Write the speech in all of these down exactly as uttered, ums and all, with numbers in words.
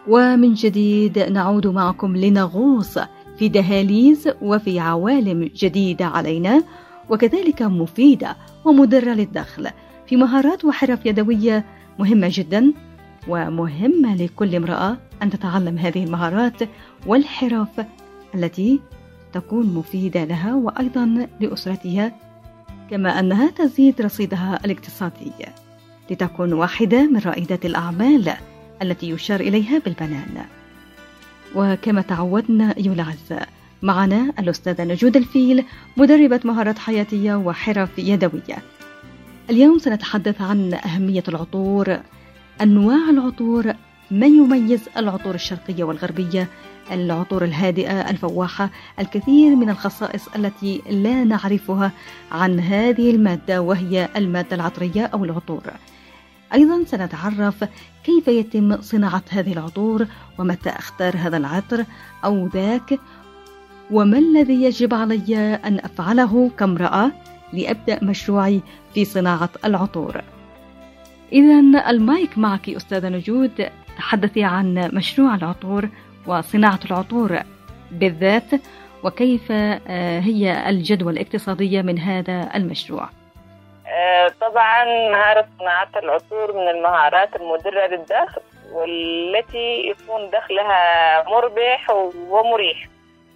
ومن جديد نعود معكم لنغوص في دهاليز وفي عوالم جديدة علينا وكذلك مفيدة ومدرة للدخل في مهارات وحرف يدوية مهمة جدا، ومهمة لكل امرأة أن تتعلم هذه المهارات والحرف التي تكون مفيدة لها وأيضا لأسرتها، كما أنها تزيد رصيدها الاقتصادي لتكون واحدة من رائدات الأعمال التي يشار إليها بالبنان. وكما تعودنا أيها الأعزاء، معنا الأستاذة نجود الفيل، مدربة مهارات حياتية وحرف يدوية. اليوم سنتحدث عن أهمية العطور، أنواع العطور، ما يميز العطور الشرقية والغربية، العطور الهادئة الفواحة، الكثير من الخصائص التي لا نعرفها عن هذه المادة وهي المادة العطرية أو العطور. أيضا سنتعرف كيف يتم صناعة هذه العطور، ومتى أختار هذا العطر أو ذاك، وما الذي يجب علي أن أفعله كامرأة لأبدأ مشروعي في صناعة العطور. إذن المايك معك أستاذة نجود، تحدثي عن مشروع العطور وصناعة العطور بالذات، وكيف هي الجدوى الاقتصادية من هذا المشروع. طبعا مهارة صناعة العطور من المهارات المدرة للدخل، والتي يكون دخلها مربح ومريح،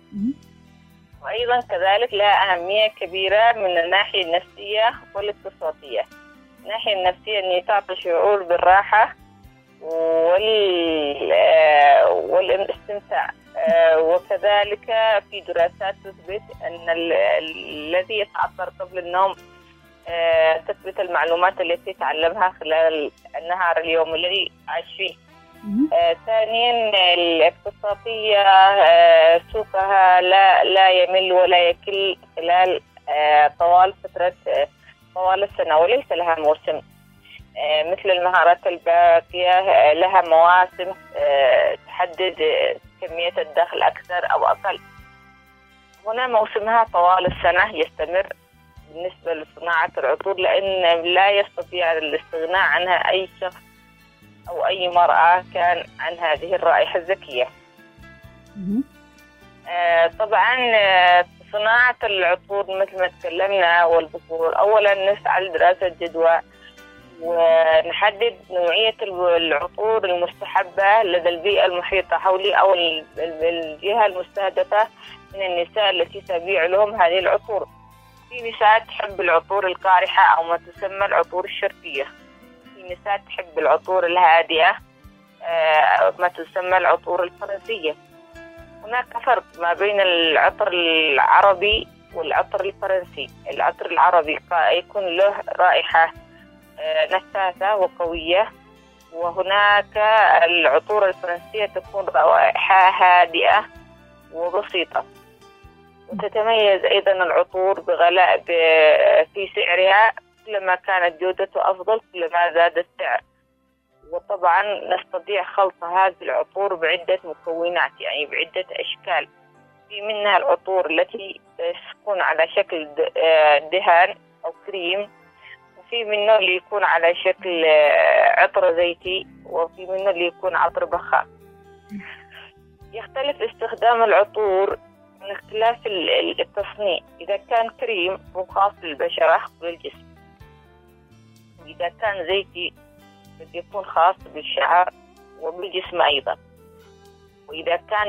وأيضا كذلك لها أهمية كبيرة من الناحية النفسية والاقتصادية. الناحية النفسية أن تعطي شعور بالراحة والاستمتاع، وكذلك في دراسات تثبت أن الذي يتعطر قبل النوم تثبت المعلومات التي تعلمها خلال النهار اليوم الذي عاش فيه. ثانيا الاقتصادية، سوقها لا لا يمل ولا يكل خلال طوال فترة طوال السنة، وليس لها موسم مثل المهارات الباقية، لها مواسم تحدد كمية الدخل أكثر أو أقل. هنا موسمها طوال السنة يستمر بالنسبة لصناعة العطور، لأن لا يستطيع الاستغناء عنها أي شخص أو أي مرأة كان عن هذه الرائحة الزكية. طبعا صناعة العطور مثل ما تكلمنا والبخور، أولا نسعى لدراسة جدوى ونحدد نوعية العطور المستحبة لدى البيئة المحيطة حولي أو الجهة المستهدفة من النساء التي تبيع لهم هذه العطور. في نساء تحب العطور القارحة أو ما تسمى العطور الشرقية، في نساء تحب العطور الهادئة ما تسمى العطور الفرنسية. هناك فرق ما بين العطر العربي والعطر الفرنسي. العطر العربي يكون له رائحة نفاثة وقوية، وهناك العطور الفرنسية تكون رائحة هادئة وبسيطة. وتتميز أيضا العطور بغلاء في سعرها، كلما كانت جودته أفضل كلما زاد السعر. وطبعا نستطيع خلط هذه العطور بعدة مكونات، يعني بعدة أشكال. في منها العطور التي تكون على شكل دهان أو كريم، وفي منه اللي يكون على شكل عطر زيتي، وفي منه اللي يكون عطر بخار. يختلف استخدام العطور من اختلاف التصنيع. إذا كان كريم هو خاص للبشرة والجسم، وإذا كان زيتي قد يكون خاص بالشعر وبالجسم أيضا، وإذا كان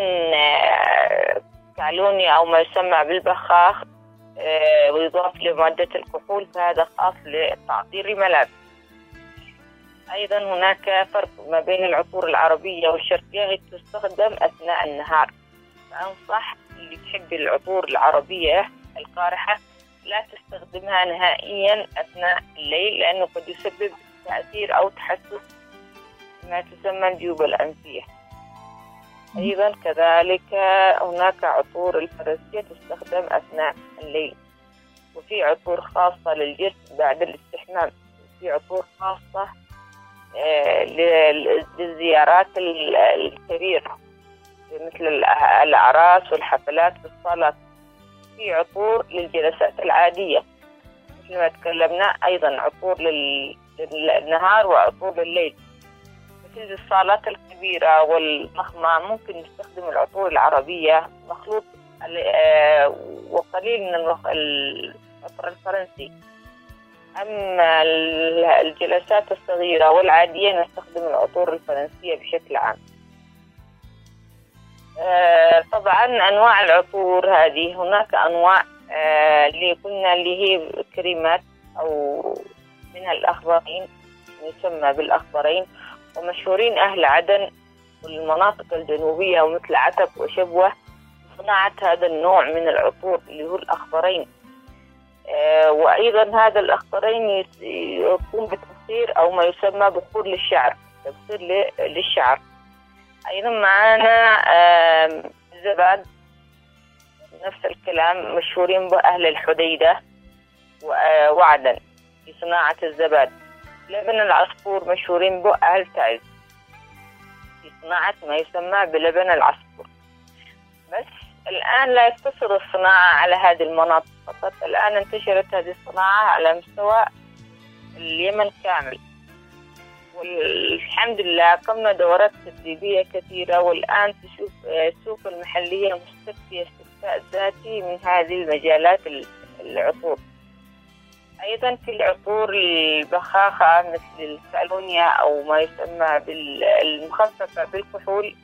كالوني أو ما يسمى بالبخاخ ويضاف لمادة الكحول فهذا خاص لتعطير الملابس. أيضا هناك فرق ما بين العطور العربية والشرقية، هي تستخدم أثناء النهار. فأنصح اللي تحب العطور العربية القارحة لا تستخدمها نهائيا أثناء الليل، لأنه قد يسبب تأثير أو تحسس ما تسمى الجيوب الأنفية. أيضا كذلك هناك عطور الفرنسية تستخدم أثناء الليل، وفي عطور خاصة للجسم بعد الاستحمام، وفي عطور خاصة للزيارات الكبيرة مثل الأعراس والحفلات والصالات. في عطور للجلسات العادية مثل ما تكلمنا، أيضا عطور للنهار وعطور لليل. في الصالات الكبيرة والضخمة ممكن نستخدم العطور العربية مخلوط وقليل من العطر الفرنسي. أما الجلسات الصغيرة والعادية نستخدم العطور الفرنسية بشكل عام. طبعا أنواع العطور هذه هناك أنواع اللي قلنا اللي هي كريمات أو منها الأخضرين يسمى بالأخضرين، ومشهورين أهل عدن والمناطق الجنوبية ومثل عتب وشبوة صناعة هذا النوع من العطور اللي هو الأخضرين. وأيضا هذا الأخضرين يقوم بتبخير أو ما يسمى بخور للشعر، تبخير للشعر. أيضا معنا الزباد نفس الكلام، مشهورين بأهل الحديدة وعدن في صناعة الزباد. لبن العصفور مشهورين بأهل تعز في صناعة ما يسمى بلبن العصفور. بس الآن لا يقتصر الصناعة على هذه المناطق فقط، الآن انتشرت هذه الصناعة على مستوى اليمن كامل، والحمد لله قمنا دورات تدريبية كثيرة، والآن تشوف السوق المحلية مستكفية استكفاء ذاتي من هذه المجالات العطور. أيضا في العطور البخاخة مثل الكالونيا أو ما يسمى بالمخففة بالكحول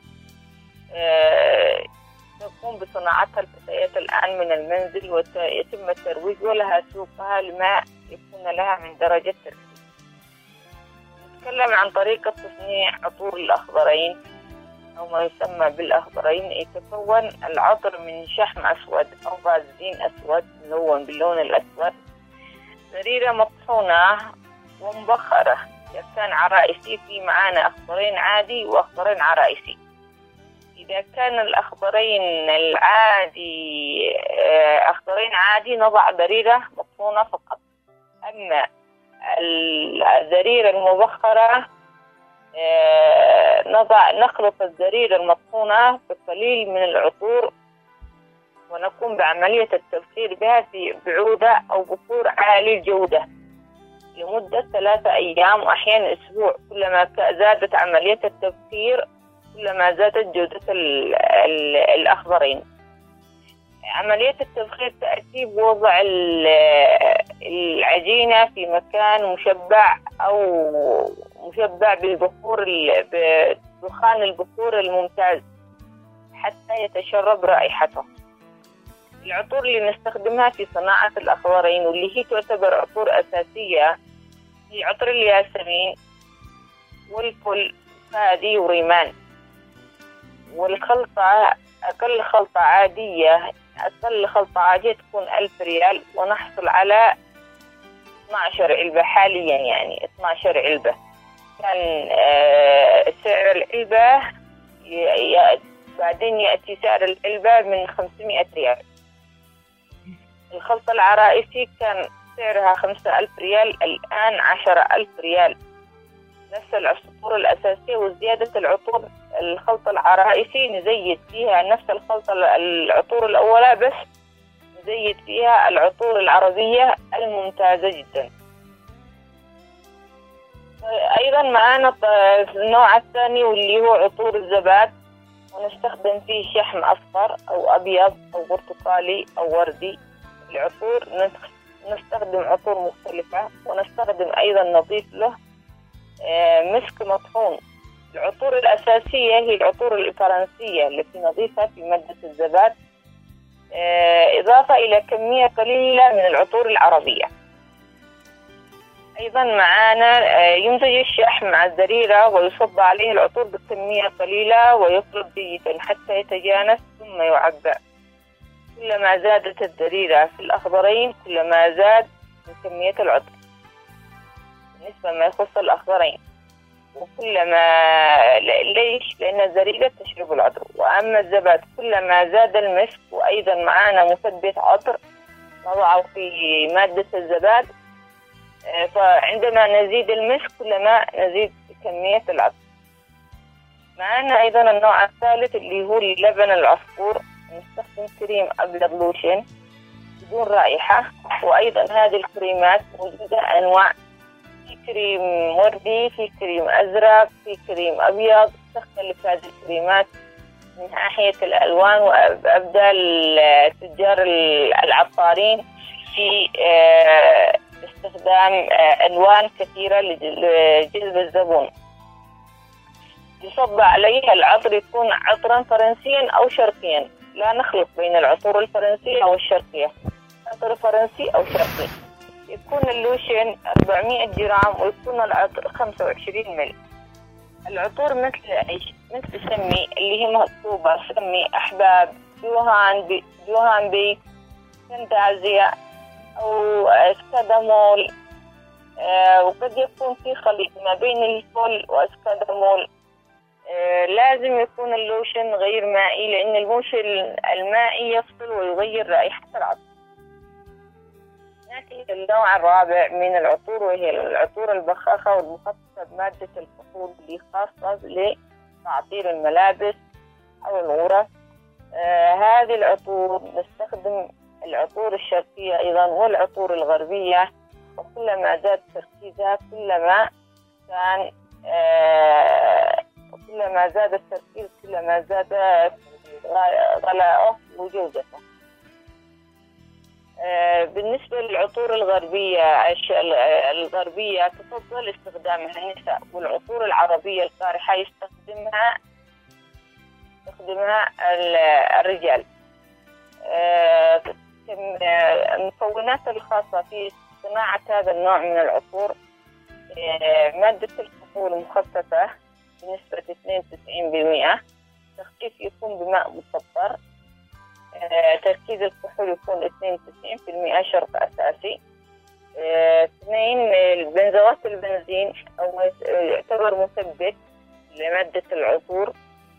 تقوم بصناعتها الفتيات الآن من المنزل ويتم الترويج ولها سوقها لما يكون لها من درجة تركيز. نتكلم عن طريقة تصنيع عطور الأخضرين أو ما يسمى بالأخضرين. يتكون العطر من شحم أسود أو فازلين أسود ملون باللون الأسود، زريرة مطحونة ومبخرة. إذا كان عرائسي في معانا أخضرين عادي وأخضرين عرائسي. إذا كان الأخضرين العادي أخضرين عادي نضع زريرة مطحونة فقط. أما الزريرة المبخرة نضع نخلط الزريرة المطحونة بقليل من العطور ونقوم بعملية التبخير بها في بعودة أو بخور عالي الجودة لمدة ثلاثة أيام وأحيانا أسبوع. كلما زادت عملية التبخير كلما زادت جودة الأخضرين. عملية التبخير تأتي بوضع العجينة في مكان مشبع أو مشبع بالبخور بدخان البخور الممتاز حتى يتشرب رائحته. العطور اللي نستخدمها في صناعة الأخضرين واللي هي تعتبر عطور أساسية هي عطر الياسمين والفل فادي وريمان. والخلطة أقل خلطة عادية أقل خلطة عادية تكون ألف ريال ونحصل على اثنتي عشرة علبة حاليا، يعني اثنتي عشرة علبة. كان آه سعر العلبة بعدين يأتي سعر العلبة من خمسمائة ريال. الخلطة العرائسي كان سعرها خمسة آلاف ريال، الآن عشرة آلاف ريال. نفس العطور الأساسية وزيادة العطور. الخلطة العرائسي نزيد فيها نفس الخلطة العطور الأولى بس نزيد فيها العطور العربية الممتازة جدا. أيضا معنا النوع الثاني واللي هو عطور الزباد، ونستخدم فيه شحم أصفر أو أبيض أو برتقالي أو وردي. العطور نستخدم عطور مختلفة، ونستخدم أيضا نضيف له مسك مطحون. العطور الأساسية هي العطور الفرنسية التي نضيفها في مادة الزباد، إضافة إلى كمية قليلة من العطور العربية. أيضا معنا يمزج الشحم مع الزريرة ويصب عليه العطور بكمية قليلة ويخلط جيدا حتى يتجانس ثم يعبأ. كلما زادت الزريرة في الأخضرين كلما زاد من كمية العطر بالنسبة ما يخص الأخضرين. وكلما ليش؟ لأن الزريرة تشرب العطر. وأما الزباد كلما زاد المسك، وأيضا معنا مثبت عطر نضعه في مادة الزباد، فعندما نزيد المسك كلما نزيد كمية العطر. معنا أيضا النوع الثالث اللي هو لبن العصفور. نستخدم كريم أبيض لوشن بدون رائحة، وأيضا هذه الكريمات موجودة أنواع في كريم وردي، في كريم أزرق، في كريم أبيض. تختلف هذه الكريمات من ناحية الألوان، وأبدأ التجار العطارين في استخدام ألوان كثيرة لجذب الزبون. يصب عليها العطر يكون عطرا فرنسيا أو شرقيا، لا نخلط بين العطور الفرنسية أو الشرقية، عطر فرنسي أو شرقي. يكون اللوشن أربعمائة جرام ويكون العطر خمسة وعشرين مل. العطور مثل ايش؟ مثل سمي اللي هي مطلوبة، سمي أحباب، جوهان بي جوهان بي فانتازيا أو اسكادامول. آه وقد يكون في خليط ما بين الفل واسكادامول. آه لازم يكون اللوشن غير مائي، لأن اللوشن المائي يفصل ويغير رائحة العطر. نأتي النوع الرابع من العطور، وهي العطور البخاخة والمخصصة بمادة الكحول اللي خاصة لتعطير الملابس أو الغرف. آه هذه العطور نستخدم العطور الشرقية أيضا والعطور الغربية، وكلما زاد تركيزها كلما كان آه كلما زاد التركيز كلما زاد غلاءه وجودته. آه بالنسبة للعطور الغربية الغربية تفضل استخدامها النساء، والعطور العربية القارحة يستخدمها يستخدمها الرجال. آه المكونات الخاصة في صناعة هذا النوع من العطور: آه مادة الكحول مخففة بنسبة اثنين وتسعين بالمئة، تخفيف يكون بماء مسطر. آه، تركيز الكحول يكون اثنين وتسعين بالمئة شرط أساسي. آه، اثنين بنزوات البنزين أو يعتبر مثبت لمادة العطور.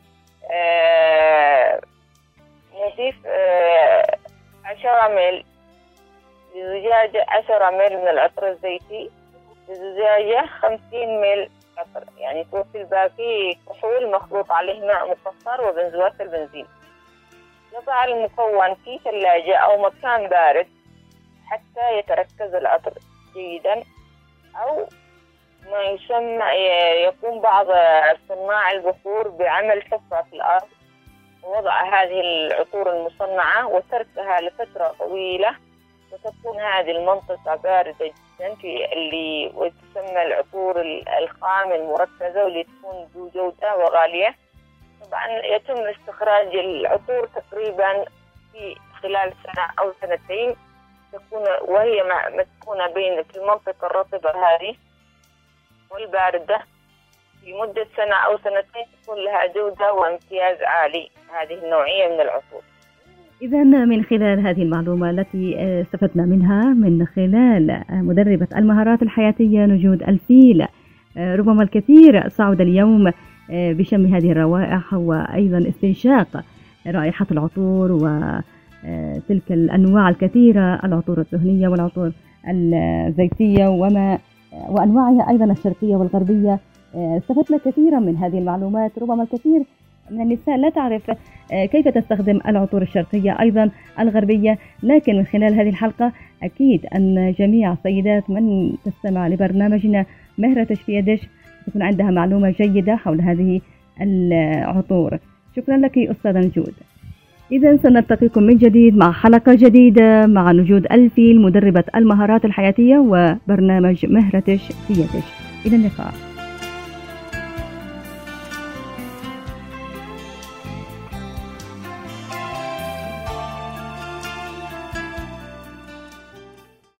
آه، نضيف آه، عشرة مل لزجاجة، عشرة مل من العطر الزيتي لزجاجة خمسين مل عطر، يعني توفي الباقي كحول مخلوط عليه ماء مكسر وبنزوات البنزين. يضع المكون في ثلاجة أو مكان بارد حتى يتركز العطر جيدا، أو ما يسمى يقوم بعض صناع البخور بعمل حفرة في الأرض ووضع هذه العطور المصنعة وتركها لفترة طويلة، وتكون هذه المنطقة باردة جدا في اللي وتسمى العطور الخام المركزة، واللي تكون ذو جودة وغالية. طبعا يتم استخراج العطور تقريبا في خلال سنة أو سنتين، تكون وهي مسكونة بين في المنطقة الرطبة هذه والباردة في مدة سنة أو سنتين، تكون لها جودة وامتياز عالي هذه النوعية من العطور. إذا من خلال هذه المعلومة التي استفدنا منها من خلال مدربة المهارات الحياتية نجود الفيل، ربما الكثير صعد اليوم بشم هذه الروائح وأيضا استنشاق رائحة العطور وتلك الأنواع الكثيرة، العطور الدهنية والعطور الزيتية وما وأنواعها أيضا الشرقية والغربية. استفدنا كثيرا من هذه المعلومات. ربما الكثير من النساء لا تعرف كيف تستخدم العطور الشرقية أيضا الغربية، لكن من خلال هذه الحلقة أكيد أن جميع السيدات من تستمع لبرنامجنا مهرتش في يدش تكون عندها معلومة جيدة حول هذه العطور. شكرا لك أستاذة نجود. إذا سنلتقيكم من جديد مع حلقة جديدة مع نجود الفيل مدربة المهارات الحياتية وبرنامج مهرتش في يدش. إلى اللقاء.